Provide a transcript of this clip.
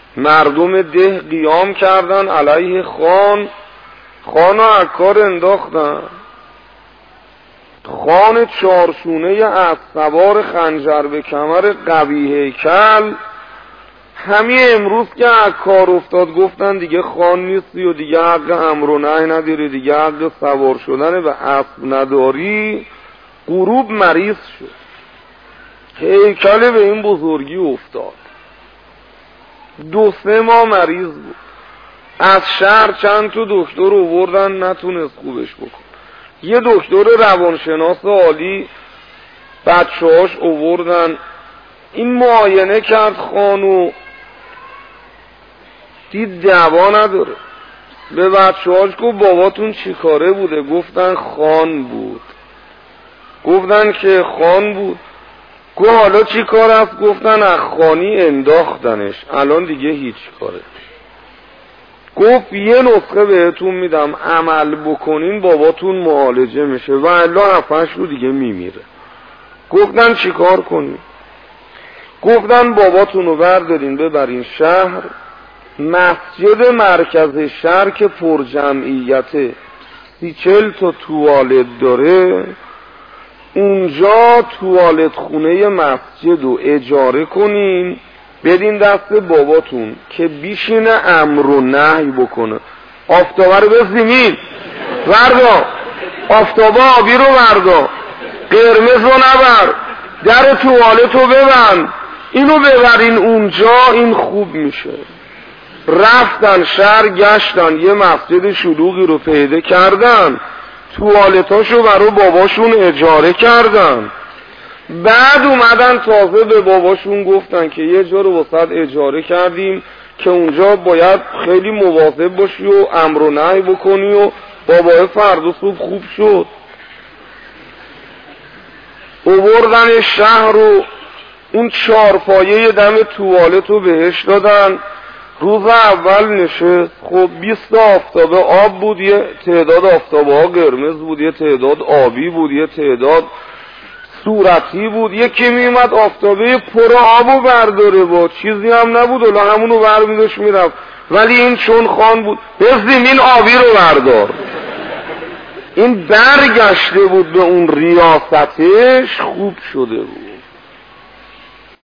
مردم ده قیام کردن علیه خان رو از کار انداختن. خان چارشونه از سوار خنجر به کمر قوی هیکل همین امروز که از کار افتاد گفتن دیگه خان نیستی و دیگه حق امر و نهی نداری، دیگه حق سوار شدن به اسب نداری. غروب مریض شد، هیکل به این بزرگی افتاد، 2-3 ماه مریض بود. از شهر چند تا دکتر آوردن نتونست خوبش بکن. یه دکتر روانشناس عالی بچه‌هاش آوردن، این معاینه کرد خانو، دید دوا نداره. به بچه‌هاش گفت باباتون چی کاره بوده؟ گفتن خان بود. گفتن که خان بود. گفت حالا چی کار است؟ گفتن از خانی انداختنش، الان دیگه هیچ کاره. گفت یه نسخه بهتون میدم عمل بکنین باباتون معالجه میشه و الا 7-8 رو دیگه میمیره. گفتن چی کار کنین؟ گفتن باباتون رو بردارین ببرین شهر، مسجد مرکز شهر که پر جمعیته 30-40 تا توالت داره، اونجا توالت خونه مسجد رو اجاره کنین بدین دست باباتون که بیشینه امر و نهی بکنه. آفتابه رو به زمین وردا، آفتابه آبی رو وردا، قرمز رو نبر، در توالت رو ببند، اینو ببرین اونجا این خوب میشه. رفتن شهر گشتن، یه مسجد شلوغی رو پیدا کردن، توالتاشو برای باباشون اجاره کردن. بعد اومدن تازه به باباشون گفتن که یه جا رو واسط اجاره کردیم که اونجا باید خیلی مواظب باشی و امر و نهی بکنی و بابای فردا صبح خوب شد. آوردن شهر رو، اون 4 پایه دم توالت رو بهش دادن. روز اول نشست، خب 20 آفتابه آب بود، یه تعداد آفتابه ها قرمز بود، یه تعداد آبی بود، یه تعداد صورتی بود. یکی میومد آفتابه پر آبو برداره با چیزی هم نبود ولی همونو برمیداشت میرفت، ولی این چون خان بود بزدیم این آبی رو بردار. این برگشته بود به اون ریاستش، خوب شده بود.